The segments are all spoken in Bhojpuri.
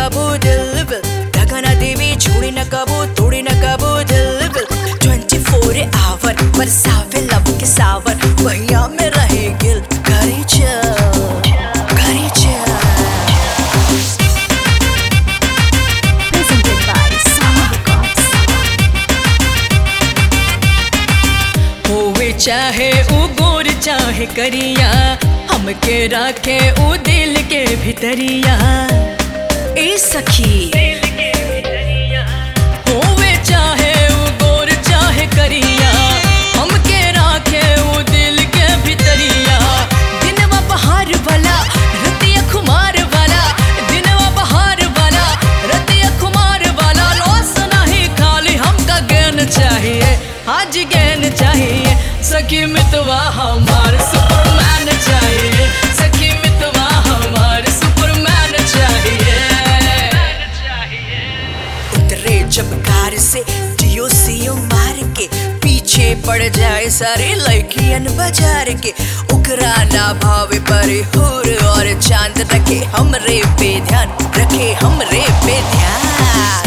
कबू दिल विल, दगा ना देवी छोड़ी न कबू तोड़ी न कबू दिल विल। 24 आवर बरसावे लब के सावर, भैया में रहे गिल, घरे चल घरे चल। Presented by Sound Records. होवे चाहे उ गोर चाहे करिया, हमके राखे उ दिल के भितरिया। ए सखी होवे चाहे उ गोर चाहे करिया, हमके राखे उ दिल के भितरिया। दिनवा बहार वाला रतिया खुमार वाला, दिनवा बहार वाला रतिया खुमार वाला। लोस नहीं खाली हमका ज्ञान चाहिए, आज ज्ञान चाहिए। सखी मितवा हमार सुपरमैन चाहिए, सखी मितवा हमार सुपरमैन चाहिए। उतरे जब कार से DOCO मार के, पीछे पड़ जाए सारे लड़कियन बाजार के। उकरा ना भावे परे हुर और चांद, रखे हमरे पे ध्यान, रखे हमरे पे ध्यान।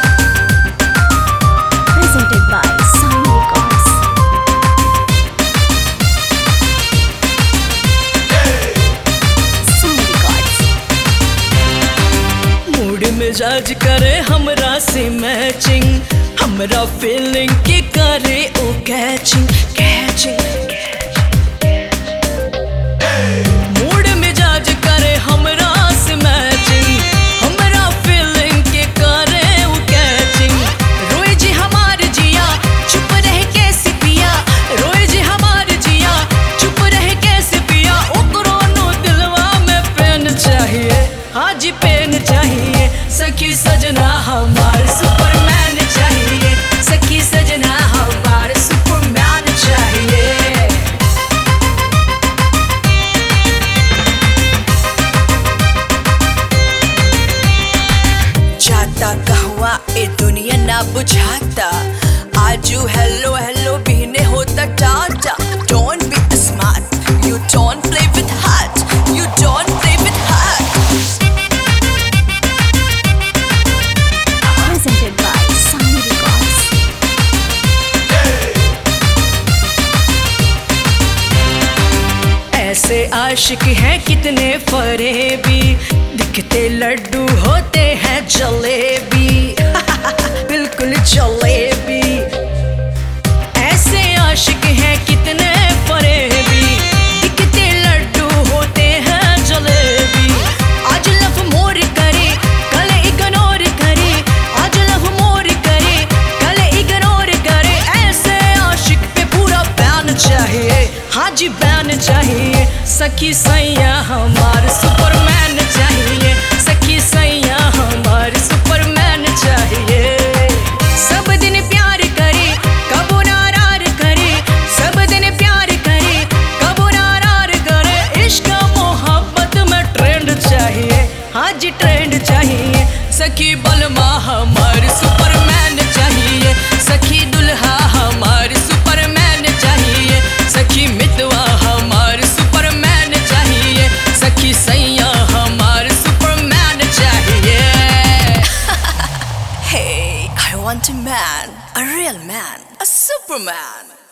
Presented by Sound Records. Sound Records. Mood मिजाज करे हमरा से मैचिंग, हमरा फीलिंग की करे ओ कैचिंग कैचिंग। मूड मिजाज करे हमरा से मैचिंग, हमरा फीलिंग की करे ओ कैचिंग। रोए जी हमार जिया चुप रह कैसे पिया, रोए जी हमार जिया चुप रह कैसे पिया। ओकरो नो दिलवा में पेन चाहिए, हाजी पेन चाहिए। सखी सजना हमार सुपरमैन चाहिए, सखी सजना हमार सुपरमैन चाहिए। जाता कहवा ए दुनिया ना बुझाता, आजू हेलो हेलो बिहने होता Tata. Don't be smart, you don't play with heart, you don't play with heart. Presented by Sound Records. ऐसे आशिक हैं कितने फरेबी, दिखते लड्डू होते हैं जलेबी। बिल्कुल जलेबी। ऐसे आशिक हैं कितने फरेबी, दिखते लड्डू होते हैं जलेबी। आज लव मोर करे कल इग्नोर करे, आज लव मोर करे कल इग्नोर करे। ऐसे आशिक पे पूरा बैन चाहिए, हाजी बैन चाहिए। सखी सैया हमार सुपरमैन चाहिए, सखी सैया हमार सुपरमैन चाहिए। सब दिन प्यार करे कबो नारार करे, सब दिन प्यार करे कबो नारार करे। इश्क मोहब्बत में ट्रेंड चाहिए, हाजी ट्रेंड चाहिए। सखी बलमा हमार सुपरमैन चाहिए, सखी दुल्हा हमार सुपरमैन चाहिए। सखी मितवा हमार सुपरमैन चाहिए, सखी सैया हमार सुपरमैन चाहिए। Hey, I want a man, a real man, a superman.